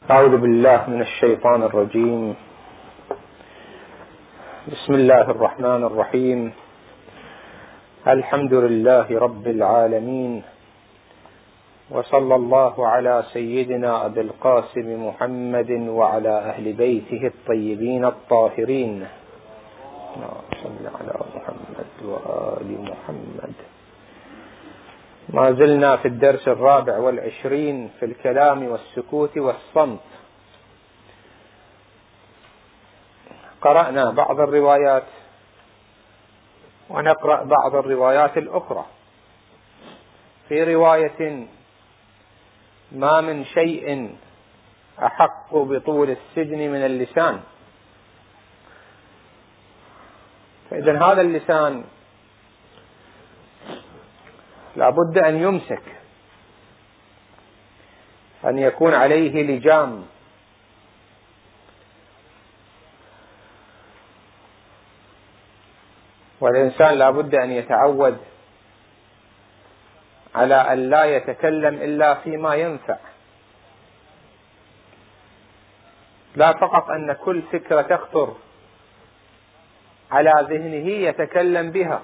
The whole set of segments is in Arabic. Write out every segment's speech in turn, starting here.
أعوذ بالله من الشيطان الرجيم. بسم الله الرحمن الرحيم. الحمد لله رب العالمين، وصلى الله على سيدنا أبي القاسم محمد وعلى أهل بيته الطيبين الطاهرين. صل على محمد وآل محمد. ما زلنا في الدرس 24 في الكلام والسكوت والصمت. قرأنا بعض الروايات ونقرأ بعض الروايات الأخرى. في رواية: ما من شيء أحق بطول السجن من اللسان. فإذن هذا اللسان لابد أن يمسك، أن يكون عليه لجام، والإنسان لابد أن يتعود على أن لا يتكلم إلا فيما ينفع، لا فقط أن كل فكرة تخطر على ذهنه يتكلم بها.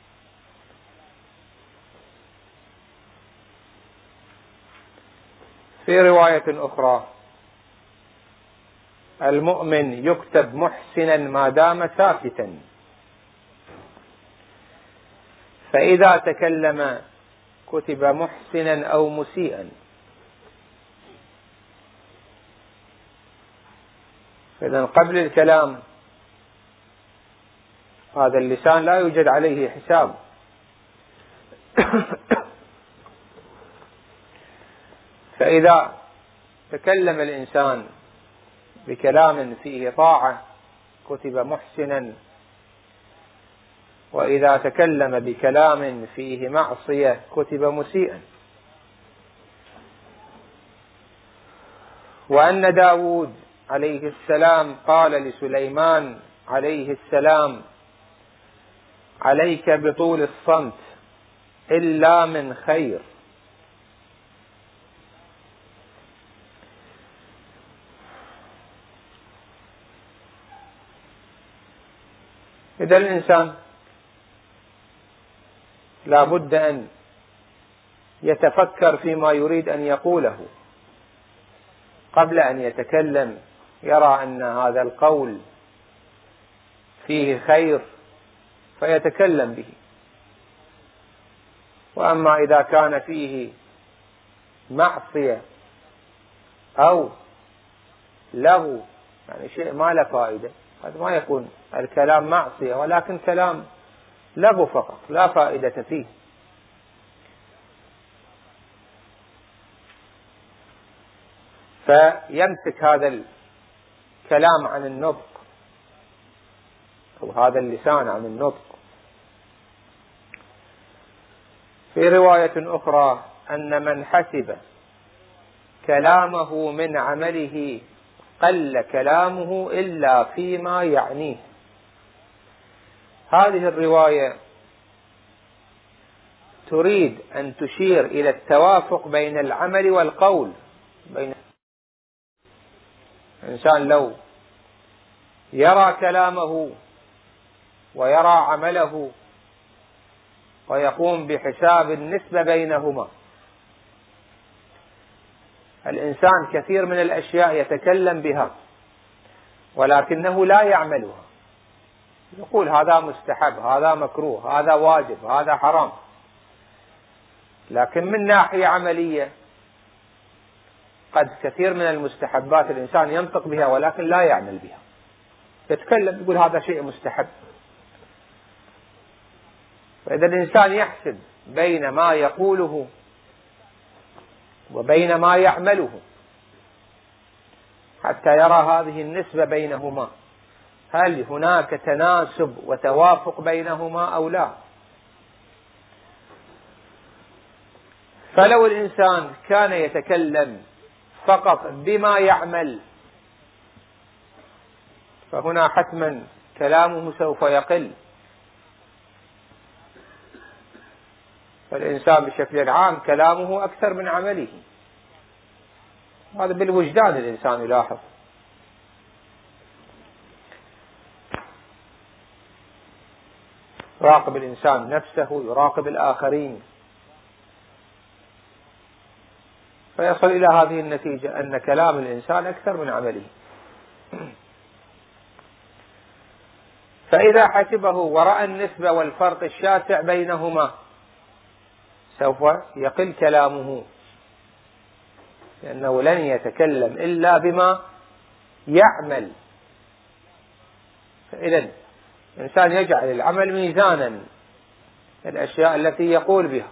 في رواية أخرى: المؤمن يكتب محسنا ما دام ساكتا، فإذا تكلم كتب محسنا أو مسيئا. إذن قبل الكلام هذا اللسان لا يوجد عليه حساب. فإذا تكلم الإنسان بكلام فيه طاعة كتب محسنا، وإذا تكلم بكلام فيه معصية كتب مسيئا. وأن داود عليه السلام قال لسليمان عليه السلام: عليك بطول الصمت إلا من خير. إذا الإنسان لا بد أن يتفكر فيما يريد أن يقوله قبل أن يتكلم، يرى أن هذا القول فيه خير فيتكلم به. وأما إذا كان فيه معصية أو لغو، يعني شيء ما له فائدة، هذا ما يكون الكلام معصية ولكن كلام لغو فقط لا فائدة فيه. فيمسك هذا الكلام عن النطق، أو هذا اللسان عن النطق. في رواية أخرى: أن من حسب كلامه من عمله قل كلامه إلا فيما يعنيه. هذه الرواية تريد أن تشير إلى التوافق بين العمل والقول. بين الإنسان لو يرى كلامه ويرى عمله ويقوم بحساب النسبة بينهما. الإنسان كثير من الأشياء يتكلم بها ولكنه لا يعملها، يقول هذا مستحب، هذا مكروه، هذا واجب، هذا حرام، لكن من ناحية عملية قد كثير من المستحبات الإنسان ينطق بها ولكن لا يعمل بها. يتكلم يقول هذا شيء مستحب. فإذا الإنسان يحسب بين ما يقوله وبين ما يعمله حتى يرى هذه النسبة بينهما، هل هناك تناسب وتوافق بينهما أو لا. فلو الإنسان كان يتكلم فقط بما يعمل فهنا حتما كلامه سوف يقل. فالإنسان بشكل عام كلامه أكثر من عمله، هذا بالوجدان الإنسان يلاحظ. يراقب الإنسان نفسه، يراقب الآخرين، فيصل إلى هذه النتيجة أن كلام الإنسان أكثر من عمله. فإذا حسبه ورأى النسبة والفرق الشاسع بينهما سوف يقل كلامه، لأنه لن يتكلم إلا بما يعمل. فإذا الإنسان يجعل العمل ميزانا الأشياء التي يقول بها.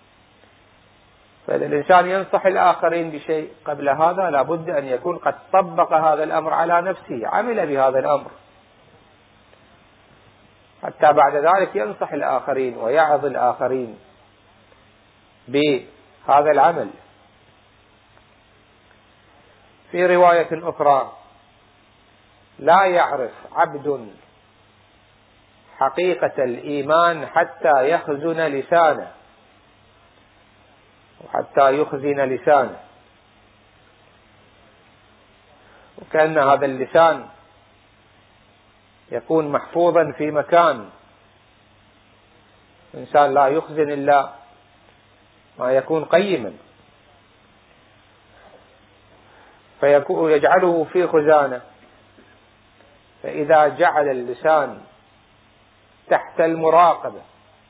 فإذا الإنسان ينصح الآخرين بشيء قبل هذا لابد أن يكون قد طبق هذا الأمر على نفسه، عمل بهذا الأمر، حتى بعد ذلك ينصح الآخرين ويعظ الآخرين بهذا العمل. في رواية أخرى: لا يعرف عبد حقيقة الإيمان حتى يخزن لسانه، وحتى يخزن لسانه. وكأن هذا اللسان يكون محفوظا في مكان، الإنسان لا يخزن إلا ما يكون قيما، يجعله في خزانة. فإذا جعل اللسان تحت المراقبة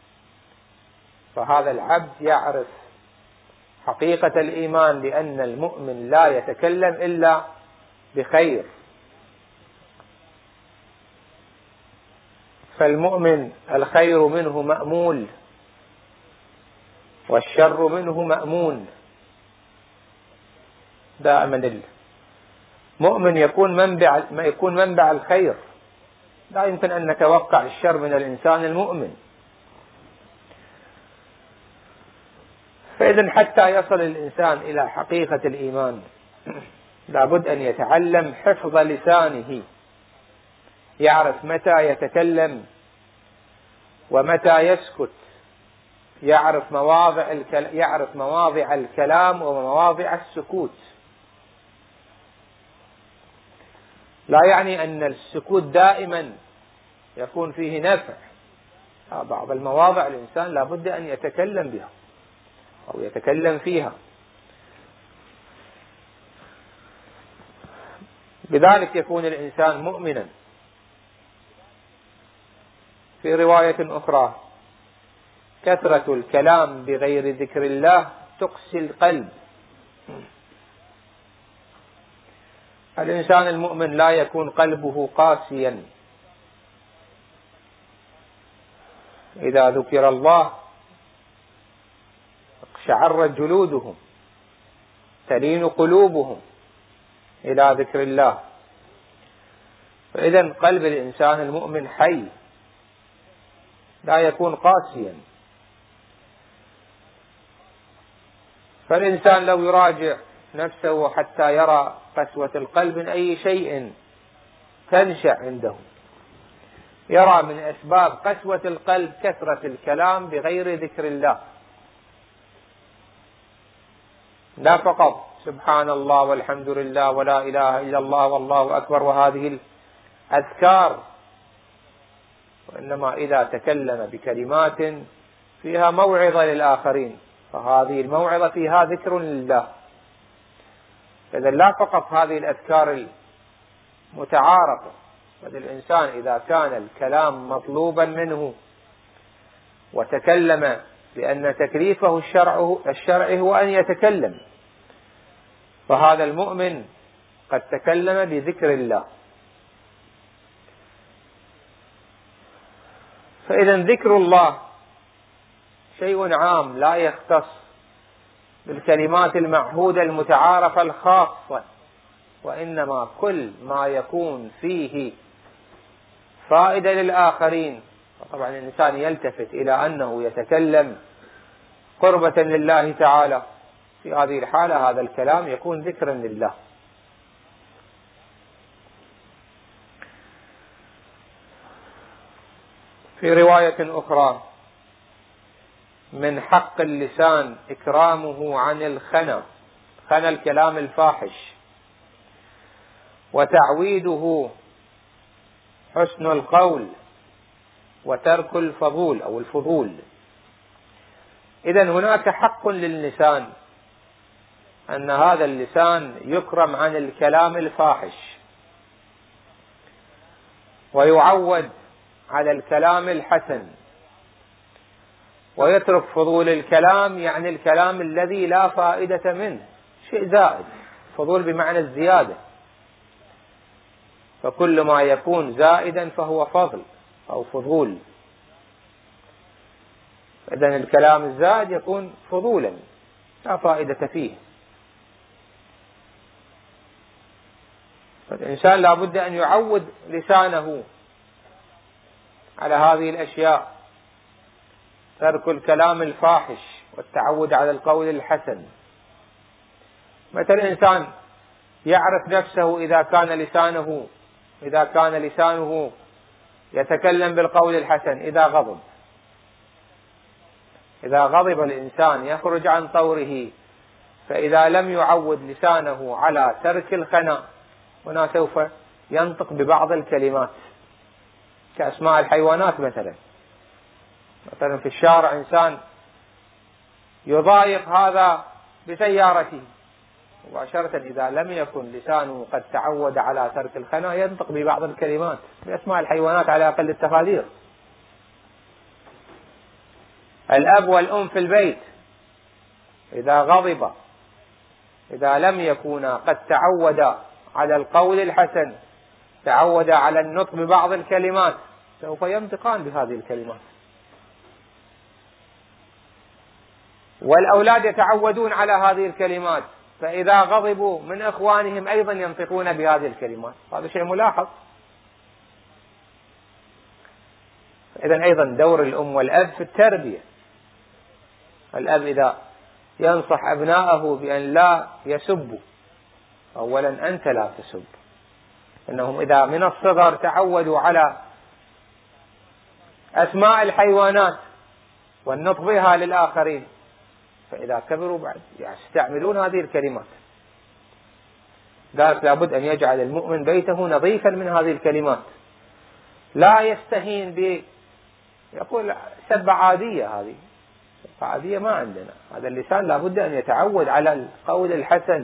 فهذا العبد يعرف حقيقة الإيمان، لأن المؤمن لا يتكلم إلا بخير. فالمؤمن الخير منه مأمول والشر منه مأمون. دائما المؤمن يكون منبع الخير، لا يمكن أن نتوقع الشر من الإنسان المؤمن. فإذا حتى يصل الإنسان إلى حقيقة الإيمان لابد أن يتعلم حفظ لسانه، يعرف متى يتكلم ومتى يسكت، يعرف مواضع الكلام ومواضع السكوت. لا يعني أن السكوت دائما يكون فيه نفع، بعض المواضع الإنسان لابد أن يتكلم بها أو يتكلم فيها. بذلك يكون الإنسان مؤمنا. في رواية أخرى: كثرة الكلام بغير ذكر الله تقسي القلب. الإنسان المؤمن لا يكون قلبه قاسيا، إذا ذكر الله اقشعرت جلودهم، تلين قلوبهم إلى ذكر الله. فإذا قلب الإنسان المؤمن حي، لا يكون قاسيا. فالإنسان لو يراجع نفسه حتى يرى قسوة القلب من أي شيء تنشأ عنده، يرى من أسباب قسوة القلب كثرة الكلام بغير ذكر الله، لا فقط سبحان الله والحمد لله ولا إله إلا الله والله أكبر وهذه الأذكار، وإنما إذا تكلم بكلمات فيها موعظة للآخرين فهذه الموعظة فيها ذكر لله. إذا لا فقط هذه الأذكار المتعارفة، بل الإنسان إذا كان الكلام مطلوبا منه وتكلم لأن تكليفه الشرعي هو أن يتكلم، فهذا المؤمن قد تكلم بذكر الله. فإذا ذكر الله شيء عام لا يختص بالكلمات المعهودة المتعارفة الخاصة، وإنما كل ما يكون فيه فائدة للآخرين. طبعا الإنسان يلتفت إلى أنه يتكلم قربة لله تعالى، في هذه الحالة هذا الكلام يكون ذكرا لله. في رواية أخرى: من حق اللسان إكرامه عن الخنا. خنا الكلام الفاحش، وتعويده حسن القول وترك الفضول أو الفضول. إذن هناك حق للسان أن هذا اللسان يكرم عن الكلام الفاحش ويعود على الكلام الحسن، ويترك فضول الكلام، يعني الكلام الذي لا فائدة منه، شيء زائد. فضول بمعنى الزيادة، فكل ما يكون زائدا فهو فضل أو فضول. إذن الكلام الزائد يكون فضولا لا فائدة فيه. فالإنسان لا بد أن يعود لسانه على هذه الأشياء، ترك الكلام الفاحش والتعود على القول الحسن. مثل الإنسان يعرف نفسه إذا كان لسانه يتكلم بالقول الحسن إذا غضب الإنسان يخرج عن طوره، فإذا لم يعود لسانه على ترك الخنا هنا سوف ينطق ببعض الكلمات كأسماء الحيوانات. مثلا في الشارع إنسان يضايق هذا بسيارته، مباشرة إذا لم يكن لسانه قد تعود على ترك الخنا ينطق ببعض الكلمات بأسماء الحيوانات على أقل التقادير. الأب والأم في البيت إذا غضب، إذا لم يكونا قد تعودا على القول الحسن، تعودا على النطق ببعض الكلمات، سوف ينطقان بهذه الكلمات. والأولاد يتعودون على هذه الكلمات، فإذا غضبوا من إخوانهم أيضا ينطقون بهذه الكلمات. هذا شيء ملاحظ. إذن أيضا دور الأم والأب في التربية. الأب إذا ينصح أبناءه بأن لا يسبوا، أولا أنت لا تسب، إنهم إذا من الصغر تعودوا على أسماء الحيوانات والنطق بها للآخرين، فإذا كبروا بعد يستعملون هذه الكلمات. ذلك لابد أن يجعل المؤمن بيته نظيفا من هذه الكلمات، لا يستهين يقول سبة عادية، هذه سبة عادية ما عندنا. هذا اللسان لابد أن يتعود على القول الحسن.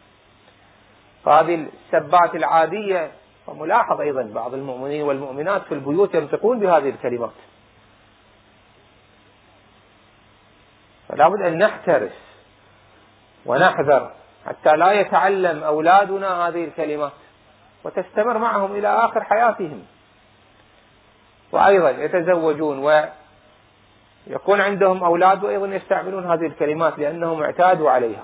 فهذه السبات العادية، وملاحظ أيضا بعض المؤمنين والمؤمنات في البيوت ينطقون بهذه الكلمات. فلا بد أن نحترس ونحذر حتى لا يتعلم أولادنا هذه الكلمات وتستمر معهم إلى آخر حياتهم. وأيضا يتزوجون ويكون عندهم أولاد وأيضا يستعملون هذه الكلمات لأنهم اعتادوا عليها.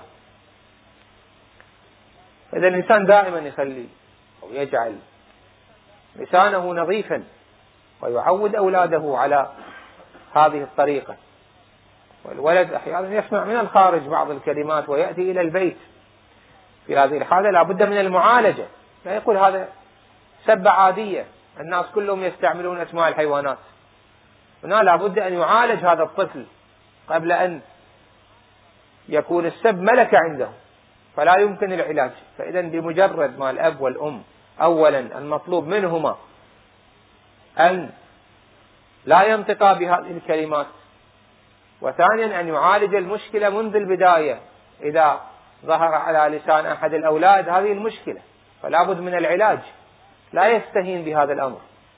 إذا الإنسان دائما يخلي أو يجعل لسانه نظيفا ويعود أولاده على هذه الطريقة. والولد أحيانا يسمع من الخارج بعض الكلمات ويأتي إلى البيت، في هذه الحالة لا بد من المعالجة. لا يقول هذا سبة عادية، الناس كلهم يستعملون أسماء الحيوانات. هنا لا بد أن يعالج هذا الطفل قبل أن يكون السب ملكة عنده، فلا يمكن العلاج. فإذا بمجرد ما الأب والأم أولا المطلوب منهما أن لا ينطقا بهذه الكلمات، وثانيا أن يعالج المشكلة منذ البداية. إذا ظهر على لسان أحد الأولاد هذه المشكلة فلا بد من العلاج، لا يستهين بهذا الأمر.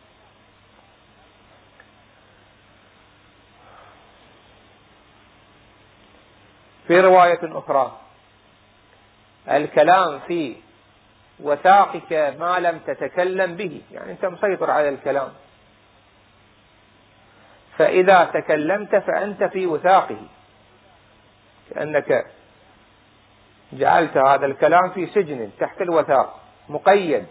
في رواية أخرى: الكلام في وثاقك ما لم تتكلم به، يعني أنت مسيطر على الكلام، فإذا تكلمت فأنت في وثاقه، كأنك جعلت هذا الكلام في سجن تحت الوثاق مقيد.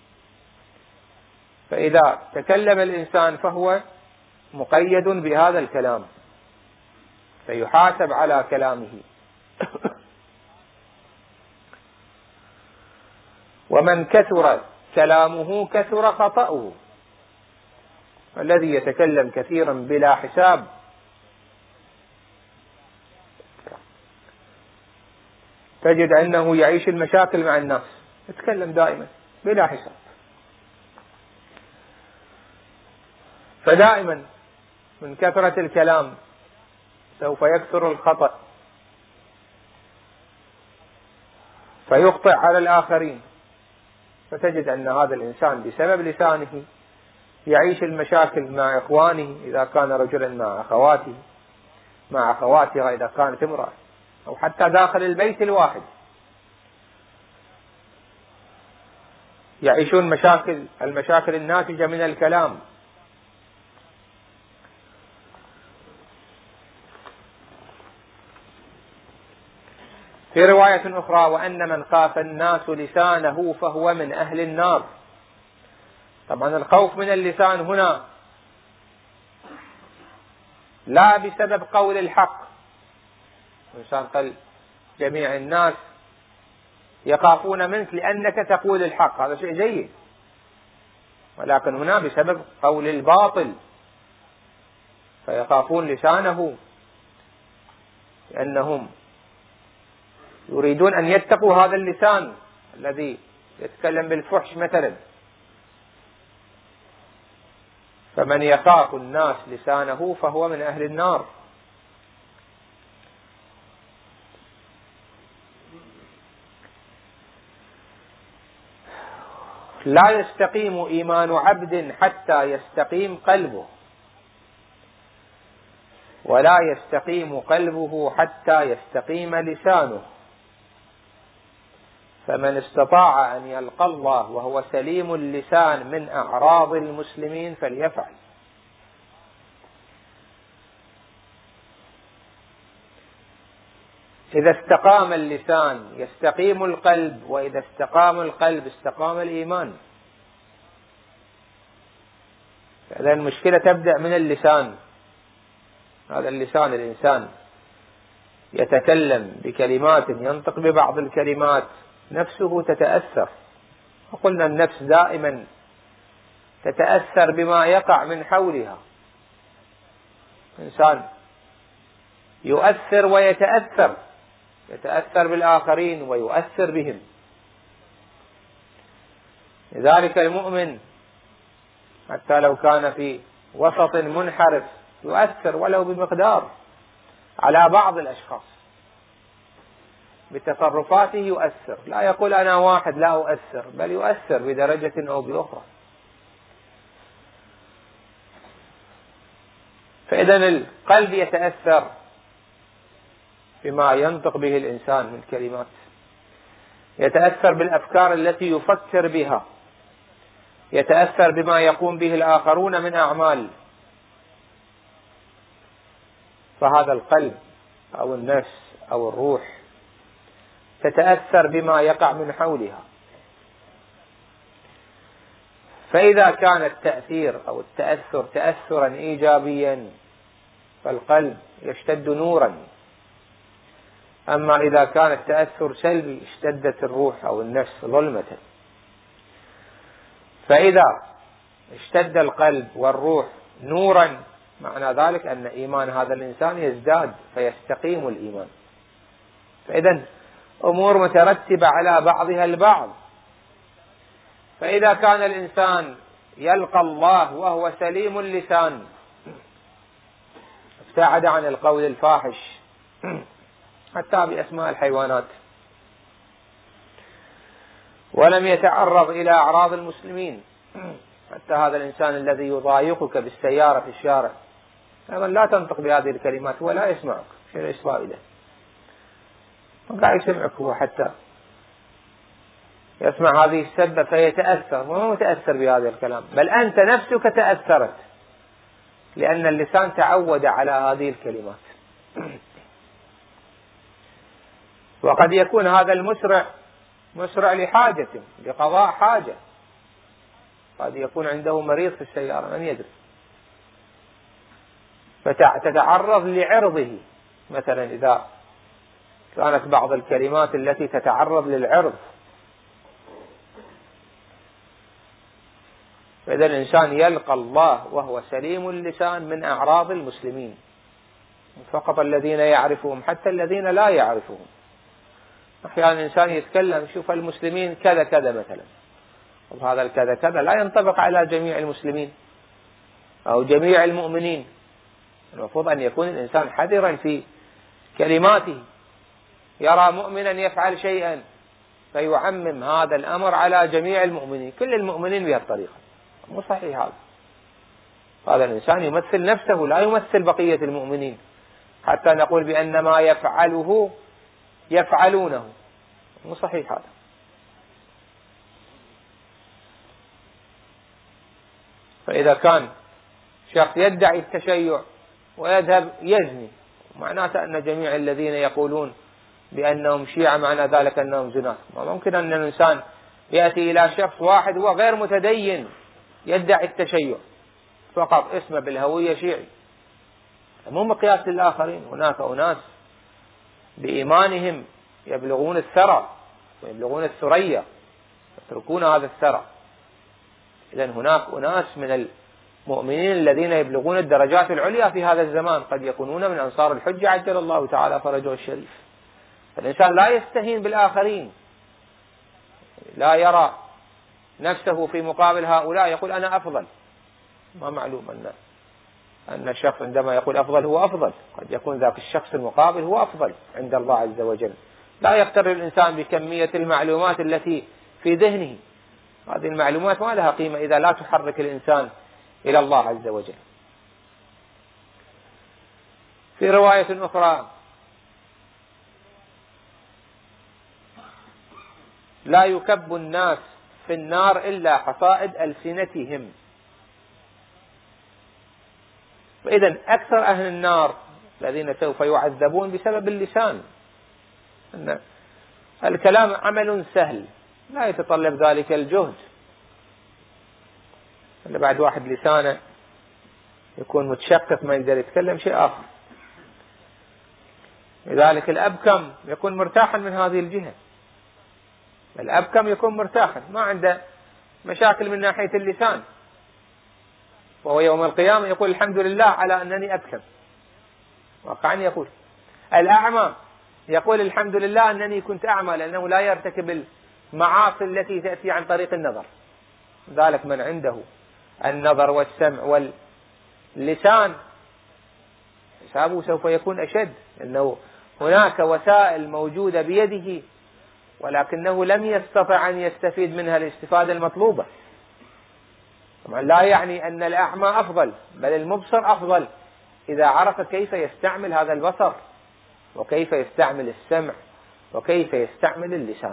فإذا تكلم الإنسان فهو مقيد بهذا الكلام، فيحاسب على كلامه. ومن كثر كلامه كثر خطأه. الذي يتكلم كثيرا بلا حساب تجد أنه يعيش المشاكل مع الناس، يتكلم دائما بلا حساب. فدائما من كثرة الكلام سوف يكثر الخطأ، فيخطئ على الآخرين، فتجد أن هذا الإنسان بسبب لسانه يعيش المشاكل مع إخوانه إذا كان رجلا، مع أخواته، مع أخواتها إذا كانت امرأة، أو حتى داخل البيت الواحد يعيشون المشاكل الناتجة من الكلام. في رواية أخرى: وأن من خاف الناس لسانه فهو من أهل النار. طبعا الخوف من اللسان هنا لا بسبب قول الحق، الإنسان قال جميع الناس يخافون منك لأنك تقول الحق، هذا شيء جيد، ولكن هنا بسبب قول الباطل، فيخافون لسانه لأنهم يريدون أن يتقوا هذا اللسان الذي يتكلم بالفحش مثلا. فمن يخاف الناس لسانه فهو من أهل النار. لا يستقيم إيمان عبد حتى يستقيم قلبه، ولا يستقيم قلبه حتى يستقيم لسانه. فمن استطاع أن يلقى الله وهو سليم اللسان من أعراض المسلمين فليفعل. إذا استقام اللسان يستقيم القلب، وإذا استقام القلب استقام الإيمان. فإذا المشكلة تبدأ من اللسان. هذا اللسان، الإنسان يتكلم بكلمات، ينطق ببعض الكلمات نفسه تتأثر، وقلنا النفس دائما تتأثر بما يقع من حولها. إنسان يؤثر ويتأثر، يتأثر بالآخرين ويؤثر بهم. لذلك المؤمن حتى لو كان في وسط منحرف يؤثر ولو بمقدار على بعض الأشخاص، بتصرفاته يؤثر، لا يقول أنا واحد لا أؤثر، بل يؤثر بدرجة أو بأخرى. فإذا القلب يتأثر بما ينطق به الإنسان من كلمات، يتأثر بالأفكار التي يفكر بها، يتأثر بما يقوم به الآخرون من أعمال. فهذا القلب أو النفس أو الروح تتأثر بما يقع من حولها. فإذا كان التأثير أو التأثر تأثرا إيجابيا فالقلب يشتد نورا، أما إذا كان التأثر سلبي اشتدت الروح أو النفس ظلمة. فإذا اشتد القلب والروح نورا معنى ذلك أن إيمان هذا الإنسان يزداد فيستقيم الإيمان. فإذا أمور مترتبة على بعضها البعض. فإذا كان الإنسان يلقى الله وهو سليم اللسان، ابتعد عن القول الفاحش حتى بأسماء الحيوانات، ولم يتعرض إلى أعراض المسلمين، حتى هذا الإنسان الذي يضايقك بالسيارة في الشارع أيضا لا تنطق بهذه الكلمات، هو لا يسمعك، ايش فائدة؟ قاعد يسمعك هو، حتى يسمع هذه السبة فيتأثر، وما متأثر بهذا الكلام، بل أنت نفسك تأثرت لأن اللسان تعود على هذه الكلمات. وقد يكون هذا المسرع مسرع لحاجة، لقضاء حاجة، قد يكون عنده مريض في السيارة من يدري، فتتعرض لعرضه مثلا، إذا كانت بعض الكلمات التي تتعرض للعرض. فإذا الإنسان يلقى الله وهو سليم اللسان من أعراض المسلمين، فقط الذين يعرفهم حتى الذين لا يعرفهم، أحيانا الإنسان يتكلم شوف المسلمين كذا كذا مثلا، وهذا الكذا كذا لا ينطبق على جميع المسلمين أو جميع المؤمنين. المفروض أن يكون الإنسان حذرا في كلماته، يرى مؤمنا يفعل شيئا فيعمم هذا الأمر على جميع المؤمنين، كل المؤمنين بهالطريقة، مو صحيح هذا الإنسان يمثل نفسه لا يمثل بقية المؤمنين، حتى نقول بأن ما يفعله يفعلونه، مو صحيح هذا. فإذا كان شخص يدعي التشيع ويذهب يزني، معناته أن جميع الذين يقولون بأنهم شيعة معنى ذلك أنهم زناة. ما ممكن أن الإنسان يأتي إلى شخص واحد هو غير متدين يدعي التشيع فقط اسمه بالهوية شيعي، مو مقياس للآخرين. هناك أناس بإيمانهم يبلغون الثرى ويبلغون الثريا يتركون هذا الثرى. إذن هناك أناس من المؤمنين الذين يبلغون الدرجات العليا في هذا الزمان، قد يكونون من أنصار الحجة عجل الله تعالى فرجه الشريف. فالإنسان لا يستهين بالآخرين، لا يرى نفسه في مقابل هؤلاء يقول أنا أفضل. ما معلوم أن الشخص عندما يقول أفضل هو أفضل، قد يكون ذاك الشخص المقابل هو أفضل عند الله عز وجل. لا يغتر الإنسان بكمية المعلومات التي في ذهنه، هذه المعلومات ما لها قيمة إذا لا تحرك الإنسان إلى الله عز وجل. في رواية أخرى لا يكب الناس في النار إلا حصائد ألسنتهم. فإذا أكثر أهل النار الذين سوف يعذبون بسبب اللسان. أن الكلام عمل سهل لا يتطلب ذلك الجهد، إلا بعد واحد لسانه يكون متشقق ما يقدر يتكلم شيء آخر. لذلك الأبكم يكون مرتاحا من هذه الجهة، الأبكم يكون مرتاحا ما عنده مشاكل من ناحية اللسان، وهو يوم القيامة يقول الحمد لله على أنني أبكم. واقعا يقول الأعمى يقول الحمد لله أنني كنت أعمى، لأنه لا يرتكب المعاصي التي تأتي عن طريق النظر. ذلك من عنده النظر والسمع واللسان حسابه سوف يكون أشد، لأنه هناك وسائل موجودة بيده ولكنه لم يستطع أن يستفيد منها الاستفادة المطلوبة. طبعا لا يعني أن الأعمى أفضل، بل المبصر أفضل إذا عرف كيف يستعمل هذا البصر وكيف يستعمل السمع وكيف يستعمل اللسان.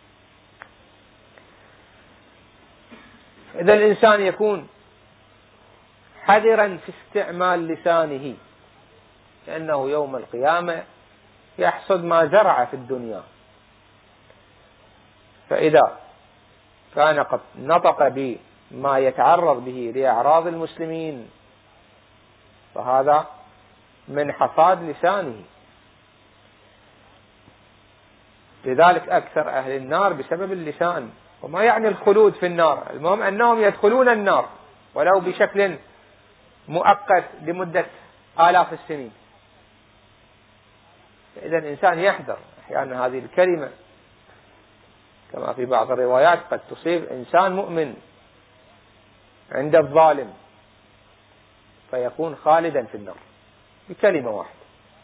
إذا الإنسان يكون حذرا في استعمال لسانه، لأنه يوم القيامة يحصد ما زرع في الدنيا. فإذا كان قد نطق بما يتعرض به لأعراض المسلمين فهذا من حصاد لسانه. لذلك أكثر أهل النار بسبب اللسان. وما يعني الخلود في النار، المهم أنهم يدخلون النار ولو بشكل مؤقت لمدة آلاف السنين. إذا الإنسان يحذر. أحيانا هذه الكلمة كما في بعض الروايات قد تصيب إنسان مؤمن عند الظالم فيكون خالدا في النار بكلمة واحدة.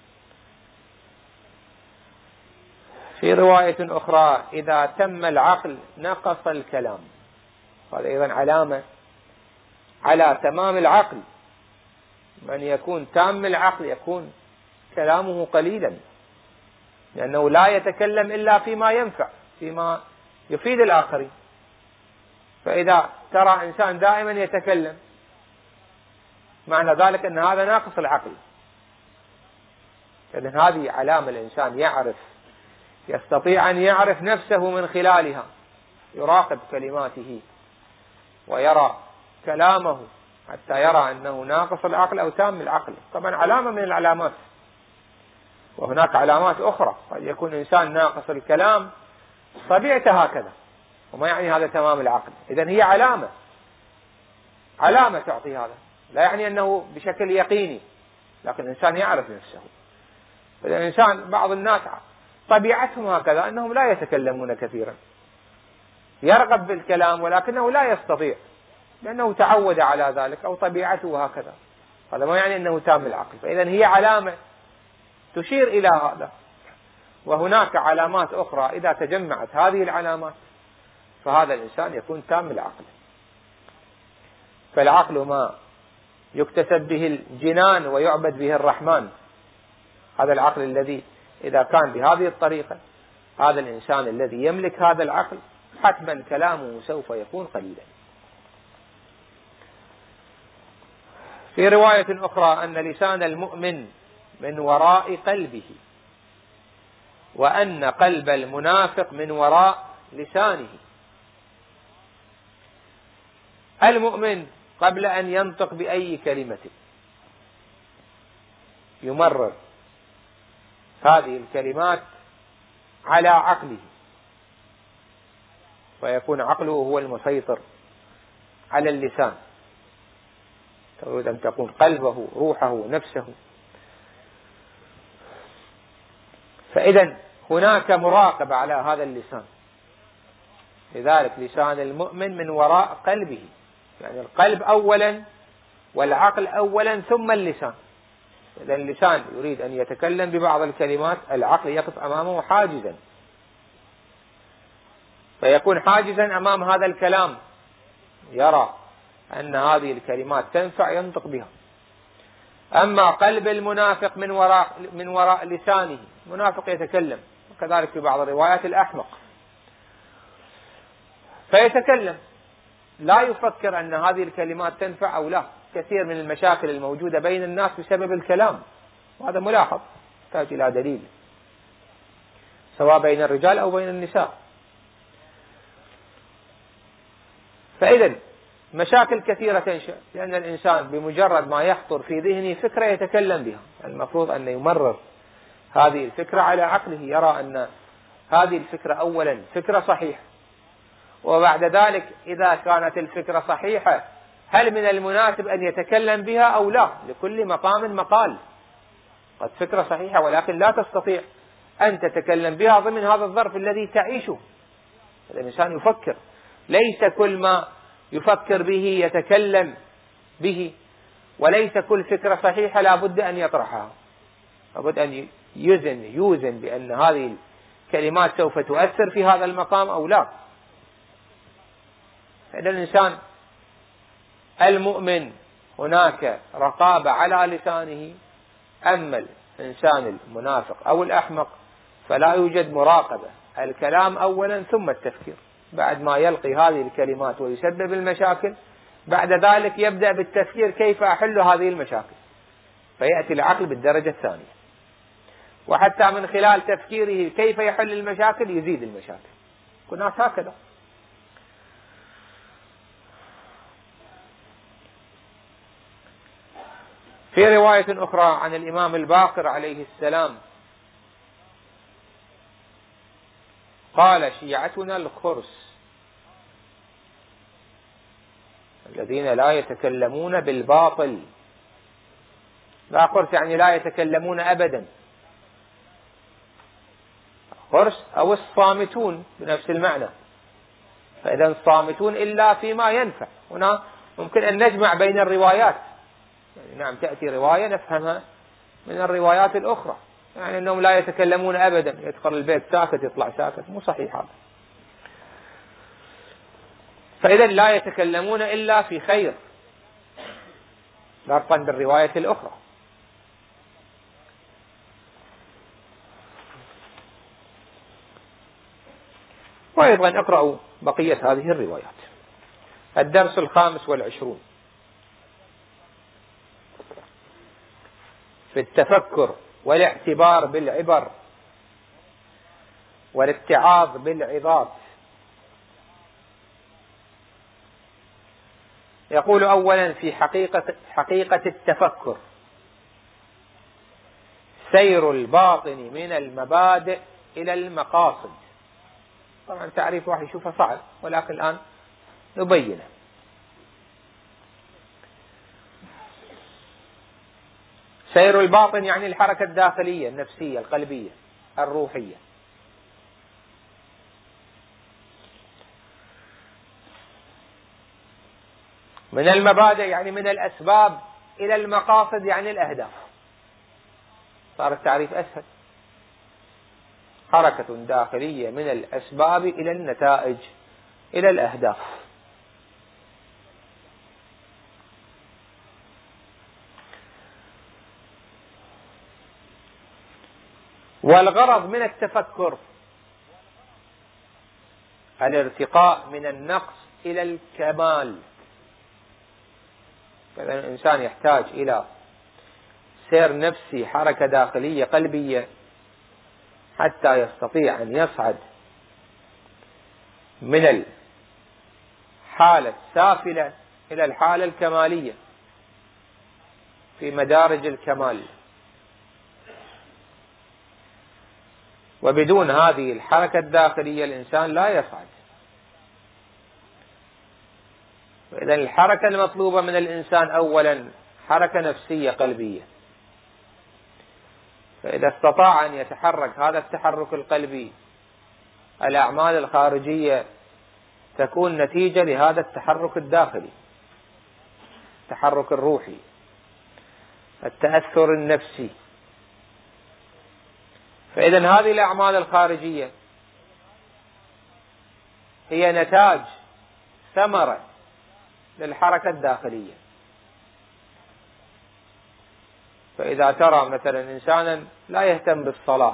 في رواية أخرى إذا تم العقل نقص الكلام. هذا أيضا علامة على تمام العقل. من يكون تام العقل يكون كلامه قليلا، لأنه لا يتكلم إلا فيما ينفع، فيما يفيد الآخرين. فإذا ترى إنسان دائما يتكلم معنى ذلك أن هذا ناقص العقل. إذن هذه علامة الإنسان يعرف، يستطيع أن يعرف نفسه من خلالها، يراقب كلماته ويرى كلامه حتى يرى أنه ناقص العقل أو تام العقل. طبعا علامة من العلامات. وهناك علامات أخرى، قد يكون إنسان ناقص الكلام طبيعته هكذا وما يعني هذا تمام العقل. إذن هي علامة تعطي هذا، لا يعني أنه بشكل يقيني، لكن الإنسان يعرف نفسه. فالإنسان بعض الناس طبيعتهم هكذا أنهم لا يتكلمون كثيرا، يرغب بالكلام ولكنه لا يستطيع لأنه تعود على ذلك أو طبيعته هكذا. هذا ما يعني أنه تام العقل، فإذا هي علامة تشير إلى هذا. وهناك علامات أخرى إذا تجمعت هذه العلامات فهذا الإنسان يكون تام العقل. فالعقل ما يكتسب به الجنان ويعبد به الرحمن، هذا العقل الذي إذا كان بهذه الطريقة هذا الإنسان الذي يملك هذا العقل حتما كلامه سوف يكون قليلا. في رواية أخرى أن لسان المؤمن من وراء قلبه، وأن قلب المنافق من وراء لسانه. المؤمن قبل أن ينطق بأي كلمة يمرر هذه الكلمات على عقله، ويكون عقله هو المسيطر على اللسان. تريد أن تكون قلبه، روحه، نفسه. فإذا هناك مراقبة على هذا اللسان. لذلك لسان المؤمن من وراء قلبه، يعني القلب أولا والعقل أولا ثم اللسان. إذا اللسان يريد أن يتكلم ببعض الكلمات، العقل يقف أمامه حاجزا، فيكون حاجزا أمام هذا الكلام، يرى أن هذه الكلمات تنفع ينطق بها. أما قلب المنافق من وراء لسانه، منافق يتكلم، وكذلك في بعض الروايات الأحمق، فيتكلم لا يفكر أن هذه الكلمات تنفع أو لا. كثير من المشاكل الموجودة بين الناس بسبب الكلام، وهذا ملاحظ يحتاج إلى دليل، سواء بين الرجال أو بين النساء. فإذا مشاكل كثيرة تنشأ لأن الإنسان بمجرد ما يخطر في ذهنه فكرة يتكلم بها. المفروض أن يمرر هذه الفكرة على عقله، يرى أن هذه الفكرة أولا فكرة صحيحة، وبعد ذلك إذا كانت الفكرة صحيحة هل من المناسب أن يتكلم بها أو لا. لكل مقام مقال. قد فكرة صحيحة ولكن لا تستطيع أن تتكلم بها ضمن هذا الظرف الذي تعيشه. الإنسان يفكر، ليس كل ما يفكر به يتكلم به، وليس كل فكرة صحيحة لا بد أن يطرحها. لابد أن يوزن بأن هذه الكلمات سوف تؤثر في هذا المقام أو لا. فإذا الإنسان المؤمن هناك رقابة على لسانه. أما الإنسان المنافق أو الأحمق فلا يوجد مراقبة، الكلام أولا ثم التفكير. بعد ما يلقي هذه الكلمات ويسبب المشاكل، بعد ذلك يبدأ بالتفكير كيف أحل هذه المشاكل، فيأتي العقل بالدرجة الثانية، وحتى من خلال تفكيره كيف يحل المشاكل يزيد المشاكل. كنا هكذا. في رواية أخرى عن الإمام الباقر عليه السلام قال: شيعتنا الخرس الذين لا يتكلمون بالباطل. لا خرس يعني لا يتكلمون أبدا. خرس أو الصامتون بنفس المعنى. فإذا الصامتون إلا فيما ينفع. هنا ممكن أن نجمع بين الروايات، يعني نعم تأتي رواية نفهمها من الروايات الأخرى، يعني أنهم لا يتكلمون أبدا، يدخل البيت ساكت يطلع ساكت، مو صحيح هذا. فإذا لا يتكلمون إلا في خير، فرقا بالرواية الأخرى. وأيضا اقرأوا بقية هذه الروايات. الدرس 25 في التفكر والاعتبار بالعبر والاتعاظ بالعظات. يقول أولا في حقيقة التفكر: سير الباطن من المبادئ إلى المقاصد. طبعا تعريف واحد يشوفه صعب، ولكن الآن نبينه. سير الباطن يعني الحركة الداخلية النفسية القلبية الروحية، من المبادئ يعني من الأسباب إلى المقاصد يعني الأهداف. صار التعريف أسهل. حركة داخلية من الأسباب إلى النتائج إلى الأهداف. والغرض من التفكر الارتقاء من النقص إلى الكمال. فإذا الإنسان يحتاج إلى سير نفسي، حركة داخلية قلبية، حتى يستطيع أن يصعد من الحالة السافلة إلى الحالة الكمالية في مدارج الكمال. وبدون هذه الحركة الداخلية الإنسان لا يصعد. إذن الحركة المطلوبة من الإنسان أولا حركة نفسية قلبية. فإذا استطاع أن يتحرك هذا التحرك القلبي، الأعمال الخارجية تكون نتيجة لهذا التحرك الداخلي، التحرك الروحي، التأثر النفسي. فإذا هذه الأعمال الخارجية هي نتاج ثمرة للحركة الداخلية. فإذا ترى مثلا إنسانا لا يهتم بالصلاة،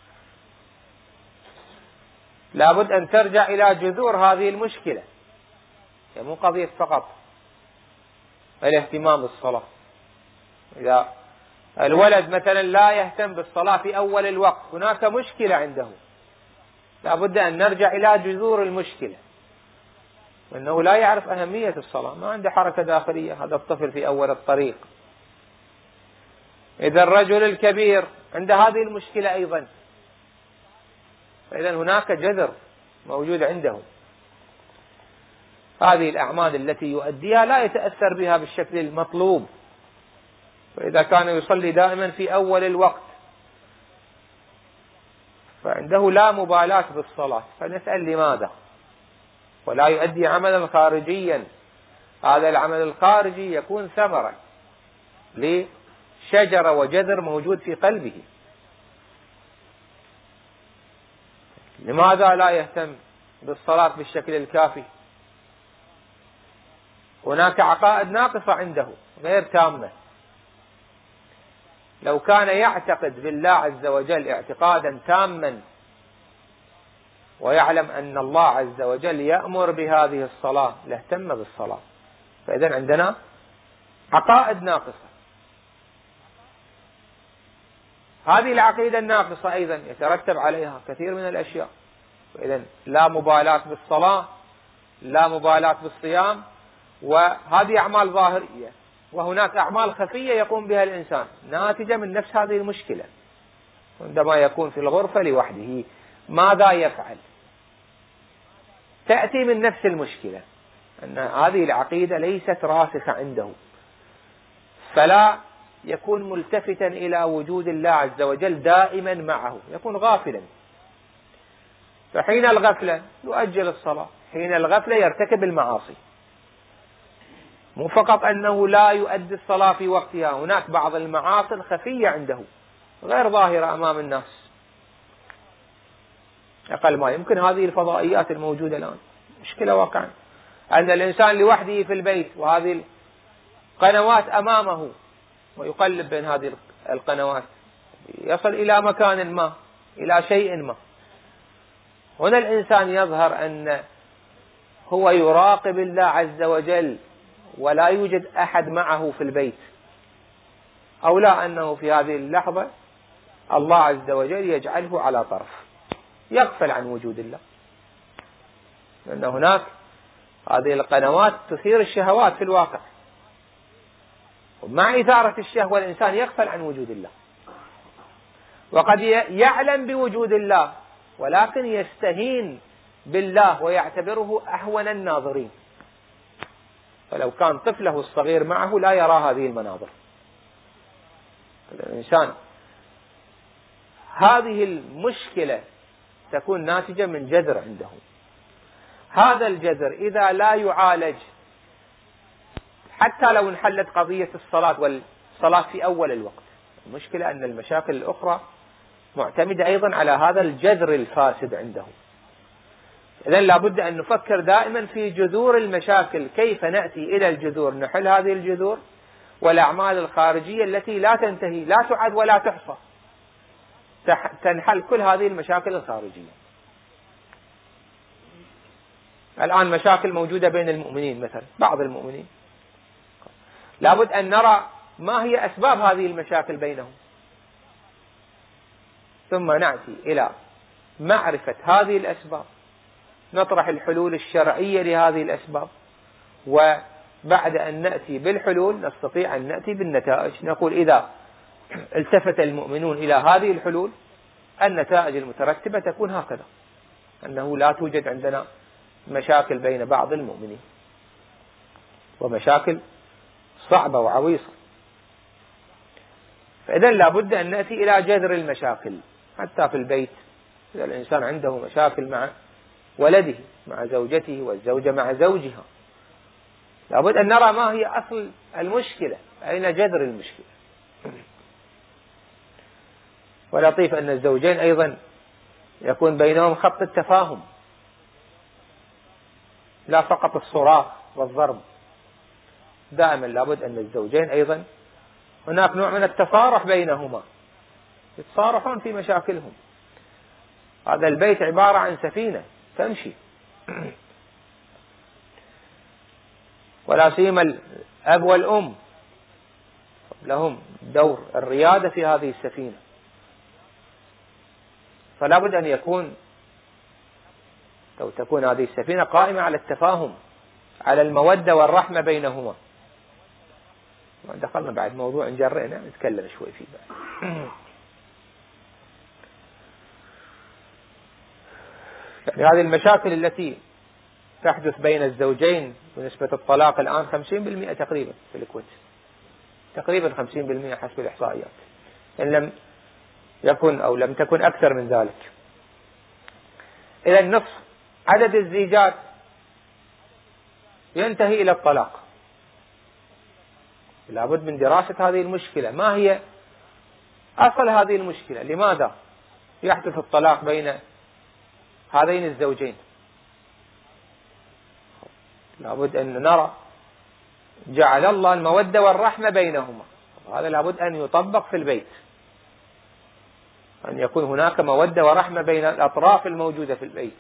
لابد أن ترجع إلى جذور هذه المشكلة. يعني مو قضية فقط الاهتمام بالصلاة. إذا الولد مثلا لا يهتم بالصلاة في أول الوقت، هناك مشكلة عنده، لابد أن نرجع إلى جذور المشكلة، أنه لا يعرف أهمية الصلاة، ما عنده حركة داخلية هذا الطفل في أول الطريق. إذا الرجل الكبير عنده هذه المشكلة أيضا، فإذا هناك جذر موجود عنده. هذه الأعمال التي يؤديها لا يتأثر بها بالشكل المطلوب. فإذا كان يصلي دائما في أول الوقت فعنده لا مبالاة بالصلاة، فنسأل لماذا؟ ولا يؤدي عملا خارجيا. هذا العمل الخارجي يكون ثمرة لشجرة وجذر موجود في قلبه. لماذا لا يهتم بالصلاة بالشكل الكافي؟ هناك عقائد ناقصة عنده غير تامة. لو كان يعتقد بالله عز وجل اعتقادا تاما، ويعلم أن الله عز وجل يأمر بهذه الصلاة، لاهتم بالصلاة. فإذا عندنا عقائد ناقصة. هذه العقيدة الناقصة أيضا يترتب عليها كثير من الأشياء. فإذا لا مبالاة بالصلاة، لا مبالاة بالصيام، وهذه أعمال ظاهرية. وهناك أعمال خفية يقوم بها الإنسان ناتجة من نفس هذه المشكلة. عندما يكون في الغرفة لوحده ماذا يفعل؟ تأتي من نفس المشكلة، أن هذه العقيدة ليست راسخة عنده، فلا يكون ملتفتا إلى وجود الله عز وجل دائما معه، يكون غافلا. فحين الغفلة يؤجل الصلاة، حين الغفلة يرتكب المعاصي. مو فقط أنه لا يؤدي الصلاة في وقتها، هناك بعض المعاصي الخفية عنده غير ظاهرة أمام الناس. أقل ما يمكن هذه الفضائيات الموجودة الآن مشكلة واقعا، أن الإنسان لوحده في البيت وهذه القنوات أمامه ويقلب بين هذه القنوات، يصل إلى مكان ما، إلى شيء ما. هنا الإنسان يظهر أن هو يراقب الله عز وجل ولا يوجد أحد معه في البيت، أو لا أنه في هذه اللحظة الله عز وجل يجعله على طرف، يغفل عن وجود الله، لأن هناك هذه القنوات تثير الشهوات في الواقع. ومع إثارة الشهوة الإنسان يغفل عن وجود الله، وقد يعلم بوجود الله ولكن يستهين بالله ويعتبره أهون الناظرين. فلو كان طفله الصغير معه لا يرى هذه المناظر. الإنسان هذه المشكلة تكون ناتجة من جذر عنده. هذا الجذر إذا لا يعالج حتى لو انحلت قضية الصلاة والصلاة في أول الوقت. المشكلة أن المشاكل الأخرى معتمدة أيضا على هذا الجذر الفاسد عنده. إذن لابد أن نفكر دائما في جذور المشاكل، كيف نأتي إلى الجذور، نحل هذه الجذور، والأعمال الخارجية التي لا تنتهي، لا تعد ولا تحصى، تنحل كل هذه المشاكل الخارجية. الآن مشاكل موجودة بين المؤمنين مثلا، بعض المؤمنين، لابد أن نرى ما هي أسباب هذه المشاكل بينهم، ثم نأتي إلى معرفة هذه الأسباب، نطرح الحلول الشرعية لهذه الأسباب، وبعد أن نأتي بالحلول نستطيع أن نأتي بالنتائج. نقول إذا التفت المؤمنون إلى هذه الحلول النتائج المترتبة تكون هكذا، أنه لا توجد عندنا مشاكل بين بعض المؤمنين، ومشاكل صعبة وعويصة. فإذا لابد أن نأتي إلى جذر المشاكل. حتى في البيت إذا الإنسان عنده مشاكل مع ولده، مع زوجته، والزوجة مع زوجها، لابد أن نرى ما هي أصل المشكلة، أين جذر المشكلة. ولطيف أن الزوجين أيضا يكون بينهم خط التفاهم، لا فقط الصراخ والضرب، دائما لابد أن الزوجين أيضا هناك نوع من التصارح بينهما، يتصارحون في مشاكلهم. هذا البيت عبارة عن سفينة تمشي، ولا سيما الأب والأم لهم دور الريادة في هذه السفينة، فلا بد أن تكون هذه السفينة قائمة على التفاهم، على المودة والرحمة بينهما. دخلنا بعد موضوع جرينا نتكلم شوي فيه بعد. يعني هذه المشاكل التي تحدث بين الزوجين، ونسبة الطلاق الآن 50% تقريبا في الكويت، تقريبا 50% حسب الإحصائيات، إن لم يكن أو لم تكن أكثر من ذلك. إلى النصف عدد الزيجات ينتهي إلى الطلاق. لابد من دراسة هذه المشكلة، ما هي أصل هذه المشكلة، لماذا يحدث الطلاق بين هذين الزوجين. لابد أن نرى جعل الله المودة والرحمة بينهما، هذا لابد أن يطبق في البيت، أن يكون هناك مودة ورحمة بين الأطراف الموجودة في البيت،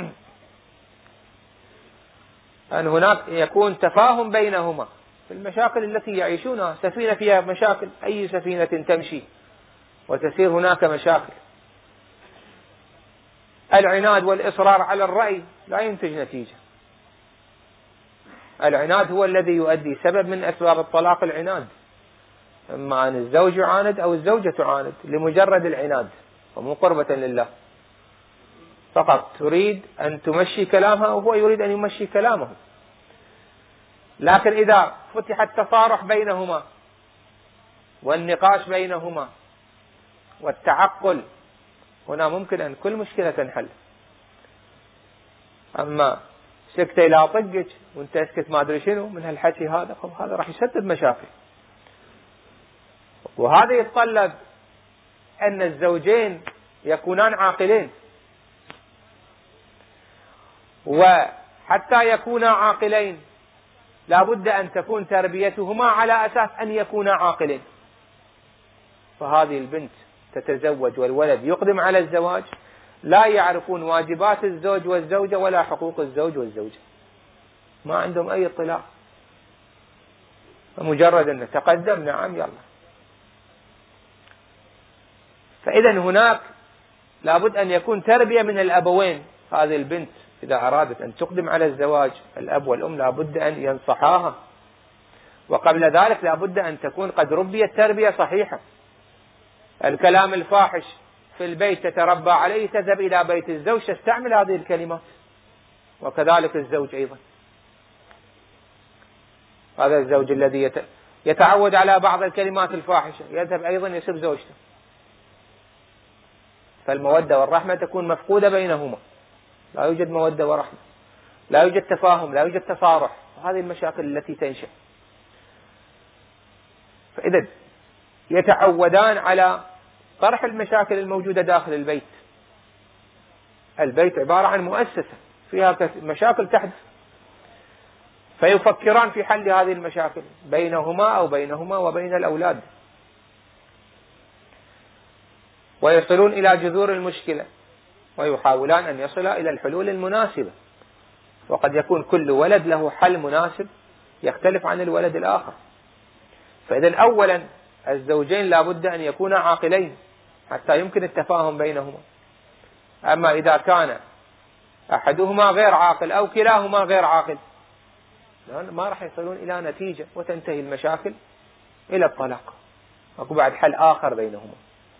أن هناك يكون تفاهم بينهما في المشاكل التي يعيشونها. سفينة فيها مشاكل، أي سفينة تمشي وتسير هناك مشاكل. العناد والإصرار على الرأي لا ينتج نتيجة. العناد هو الذي يؤدي، سبب من أسباب الطلاق العناد، إما أن الزوج يعاند أو الزوجة تعاند لمجرد العناد، ومو قربة لله، فقط تريد أن تمشي كلامها وهو يريد أن يمشي كلامه. لكن إذا فتح التصارح بينهما والنقاش بينهما والتعقل، هنا ممكن أن كل مشكلة تنحل. أما سكتة لا طقك وانت اسكت ما أدري شنو من هالحكي هذا راح يسبب مشاكل. وهذا يتطلب أن الزوجين يكونان عاقلين، وحتى يكونا عاقلين لابد أن تكون تربيتهما على أساس أن يكونا عاقلين. فهذه البنت تتزوج والولد يقدم على الزواج لا يعرفون واجبات الزوج والزوجة ولا حقوق الزوج والزوجة، ما عندهم أي اطلاع، مجرد أن تقدم نعم يلا. فإذا هناك لابد أن يكون تربية من الأبوين. هذه البنت إذا أرادت أن تقدم على الزواج الأب والأم لابد أن ينصحاها، وقبل ذلك لابد أن تكون قد ربيت تربية صحيحة. الكلام الفاحش في البيت تتربى عليه، تذهب إلى بيت الزوج تستعمل هذه الكلمات، وكذلك الزوج أيضا. هذا الزوج الذي يتعود على بعض الكلمات الفاحشة يذهب أيضا يسب زوجته، فالمودة والرحمة تكون مفقودة بينهما، لا يوجد مودة ورحمة، لا يوجد تفاهم، لا يوجد تصارح، وهذه المشاكل التي تنشأ. فإذا يتعودان على طرح المشاكل الموجودة داخل البيت. البيت عبارة عن مؤسسة فيها مشاكل تحدث، فيفكران في حل هذه المشاكل بينهما أو بينهما وبين الأولاد، ويصلون إلى جذور المشكلة ويحاولان أن يصلا إلى الحلول المناسبة. وقد يكون كل ولد له حل مناسب يختلف عن الولد الآخر. فإذا أولا الزوجين لا بد أن يكونا عاقلين حتى يمكن التفاهم بينهما. أما إذا كان أحدهما غير عاقل أو كلاهما غير عاقل ما راح يصلون إلى نتيجة، وتنتهي المشاكل إلى الطلاق، أكو بعد حل آخر بينهما.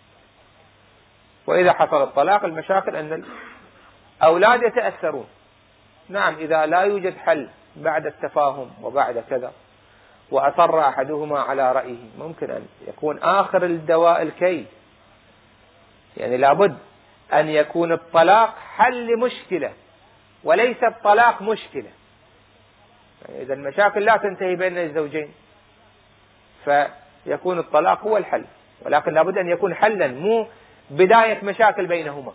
وإذا حصل الطلاق المشاكل أن الأولاد يتأثرون. نعم، إذا لا يوجد حل بعد التفاهم وبعد كذا وأصر أحدهما على رأيه ممكن أن يكون آخر الدواء الكي. يعني لابد أن يكون الطلاق حل مشكلة وليس الطلاق مشكلة. يعني إذا المشاكل لا تنتهي بين الزوجين فيكون الطلاق هو الحل، ولكن لابد أن يكون حلا مو بداية مشاكل بينهما.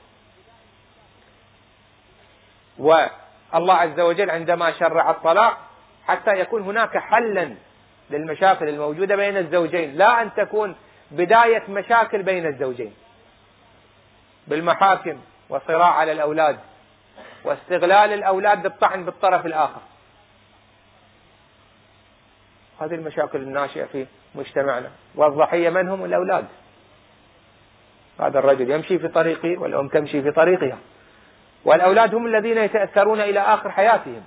والله عز وجل عندما شرع الطلاق حتى يكون هناك حلا للمشاكل الموجودة بين الزوجين، لا أن تكون بداية مشاكل بين الزوجين بالمحاكم وصراع على الأولاد واستغلال الأولاد للطعن بالطرف الآخر. هذه المشاكل الناشئة في مجتمعنا، والضحية من هم؟ الأولاد. هذا الرجل يمشي في طريقه والأم تمشي في طريقها، والأولاد هم الذين يتأثرون إلى آخر حياتهم.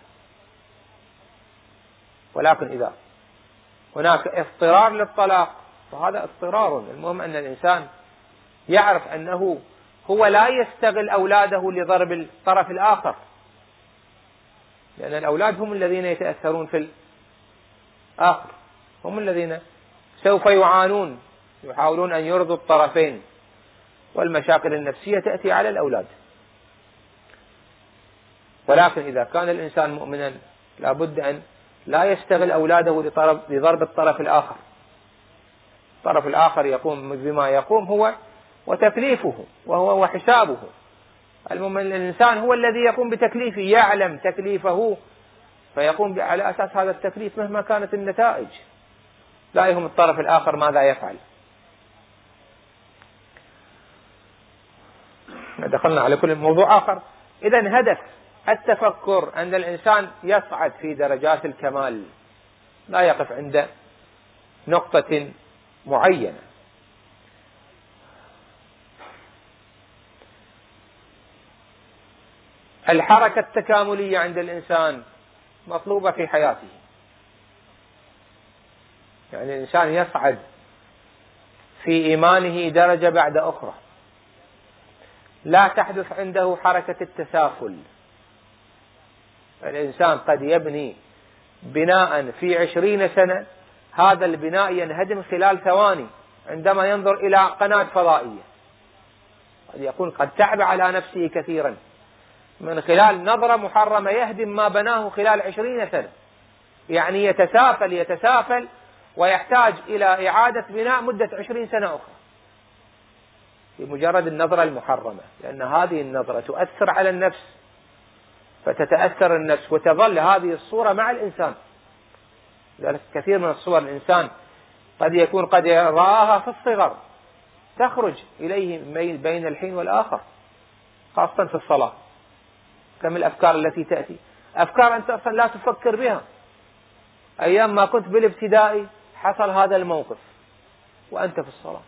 ولكن إذا هناك اضطرار للطلاق فهذا اضطرار. المهم أن الإنسان يعرف أنه هو لا يستغل أولاده لضرب الطرف الآخر، لأن الأولاد هم الذين يتأثرون في الآخر، هم الذين سوف يعانون، يحاولون أن يرضوا الطرفين، والمشاكل النفسية تأتي على الأولاد. ولكن إذا كان الإنسان مؤمنا لابد أن لا يستغل أولاده لضرب الطرف الآخر. الطرف الآخر يقوم بما يقوم هو وتكليفه وهو حسابه. المهم أن الإنسان هو الذي يقوم بتكليفه، يعلم تكليفه فيقوم على أساس هذا التكليف مهما كانت النتائج، لا يهم الطرف الآخر ماذا يفعل. دخلنا على كل موضوع آخر. إذن هدف التفكر أن الإنسان يصعد في درجات الكمال، لا يقف عند نقطة معينة. الحركة التكاملية عند الإنسان مطلوبة في حياته، يعني الإنسان يصعد في إيمانه درجة بعد أخرى، لا تحدث عنده حركة التسافل. الإنسان قد يبني بناء في 20 سنة، هذا البناء ينهدم خلال ثواني عندما ينظر إلى قناة فضائية. قد يكون قد تعب على نفسه كثيرا من خلال نظرة محرمة يهدم ما بناه خلال 20 سنة. يعني يتسافل ويحتاج إلى إعادة بناء مدة 20 سنة أخرى بمجرد النظرة المحرمة، لأن هذه النظرة تؤثر على النفس، فتتأثر النفس وتظل هذه الصورة مع الإنسان. لذلك كثير من الصور الإنسان قد يكون قد رآها في الصغر تخرج إليه بين الحين والآخر، خاصة في الصلاة. كم الأفكار التي تأتي، أفكار أنت أصلا لا تفكر بها. أيام ما كنت بالابتدائي حصل هذا الموقف وأنت في الصلاة.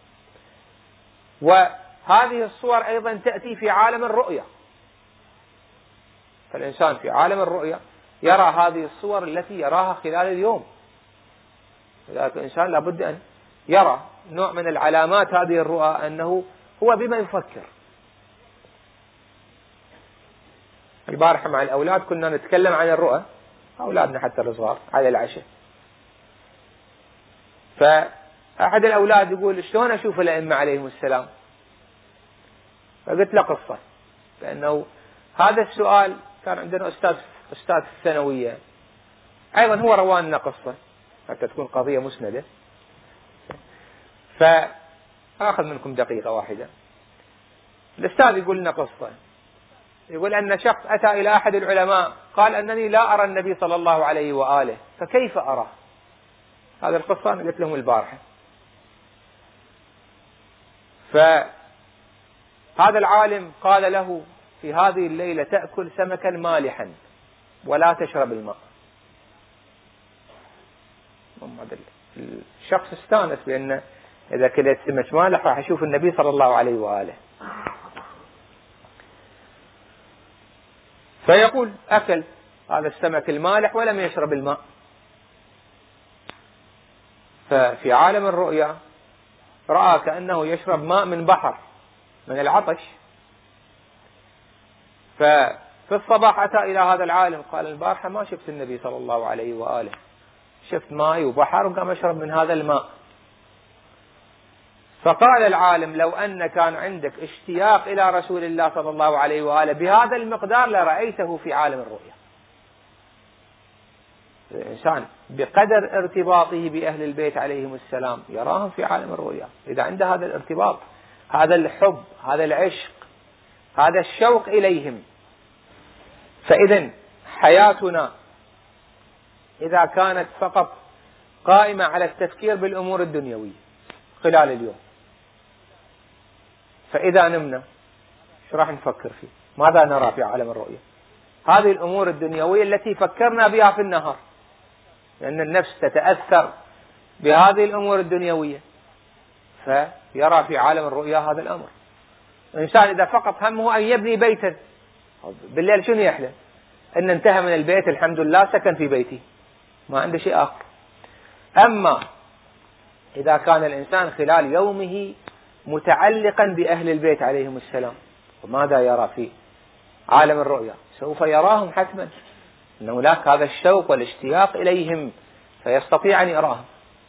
وهذه الصور أيضا تأتي في عالم الرؤية، فالإنسان في عالم الرؤية يرى هذه الصور التي يراها خلال اليوم. لذلك الإنسان لابد أن يرى نوع من العلامات هذه الرؤى أنه هو بما يفكر. البارحة مع الأولاد كنا نتكلم عن الرؤى، أولادنا حتى الصغار على العشاء، فأحد الأولاد يقول شلون أشوف الأئمة عليهم السلام؟ فقلت له قصة، لأنه هذا السؤال كان عندنا أستاذ في الثانوية أيضا هو روان لنا قصة حتى تكون قضية مسندة. فآخذ منكم دقيقة واحدة. الأستاذ يقول لنا قصة، يقول أن شخص أتى إلى أحد العلماء قال أنني لا أرى النبي صلى الله عليه وآله، فكيف أراه؟ هذا القصة أنا قلت لهم البارحة. فهذا العالم قال له في هذه الليلة تأكل سمكا مالحا ولا تشرب الماء. الشخص استانس بأن إذا كلت سمك مالح راح أشوف النبي صلى الله عليه وآله. فيقول أكل هذا السمك المالح ولم يشرب الماء. ففي عالم الرؤيا رأى كأنه يشرب ماء من بحر من العطش. ففي الصباح أتى إلى هذا العالم قال البارحة ما شفت النبي صلى الله عليه وآله، شفت ماء وبحر وقام أشرب من هذا الماء. فقال العالم لو أن كان عندك اشتياق إلى رسول الله صلى الله عليه وآله بهذا المقدار لرأيته في عالم الرؤيا. الإنسان بقدر ارتباطه بأهل البيت عليهم السلام يراهم في عالم الرؤيا. إذا عنده هذا الارتباط، هذا الحب، هذا العشق، هذا الشوق إليهم، فإذا حياتنا إذا كانت فقط قائمة على التفكير بالأمور الدنيوية خلال اليوم، فإذا نمنا شو راح نفكر فيه؟ ماذا نرى في عالم الرؤيا؟ هذه الأمور الدنيوية التي فكرنا بها في النهار، لأن النفس تتأثر بهذه الأمور الدنيوية فيرى في عالم الرؤيا هذا الأمر. الإنسان إذا فقط همه أن يبني بيتا بالليل شنو يحلم؟ أن انتهى من البيت الحمد لله سكن في بيته، ما عنده شيء آخر. أما إذا كان الإنسان خلال يومه متعلقا بأهل البيت عليهم السلام، وماذا يرى في عالم الرؤيا؟ سوف يراهم حتما، أن هناك هذا الشوق والاشتياق إليهم فيستطيع أن يراهم.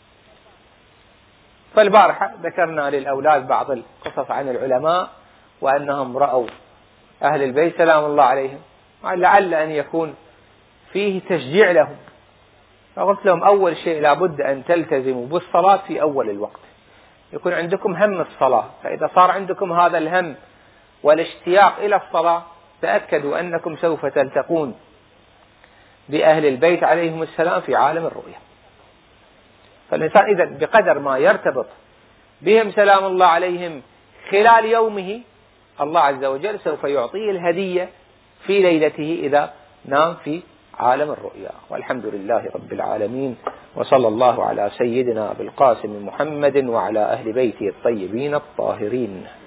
فالبارحة ذكرنا للأولاد بعض القصص عن العلماء وأنهم رأوا أهل البيت سلام الله عليهم، لعل أن يكون فيه تشجيع لهم. فقلت لهم أول شيء لابد أن تلتزموا بالصلاة في أول الوقت، يكون عندكم هم الصلاة. فإذا صار عندكم هذا الهم والاشتياق إلى الصلاة تأكدوا أنكم سوف تلتقون بأهل البيت عليهم السلام في عالم الرؤيا. فالإنسان إذن بقدر ما يرتبط بهم سلام الله عليهم خلال يومه، الله عز وجل سوف يعطيه الهدية في ليلته إذا نام في عالم الرؤيا. والحمد لله رب العالمين، وصلى الله على سيدنا بالقاسم محمد وعلى أهل بيته الطيبين الطاهرين.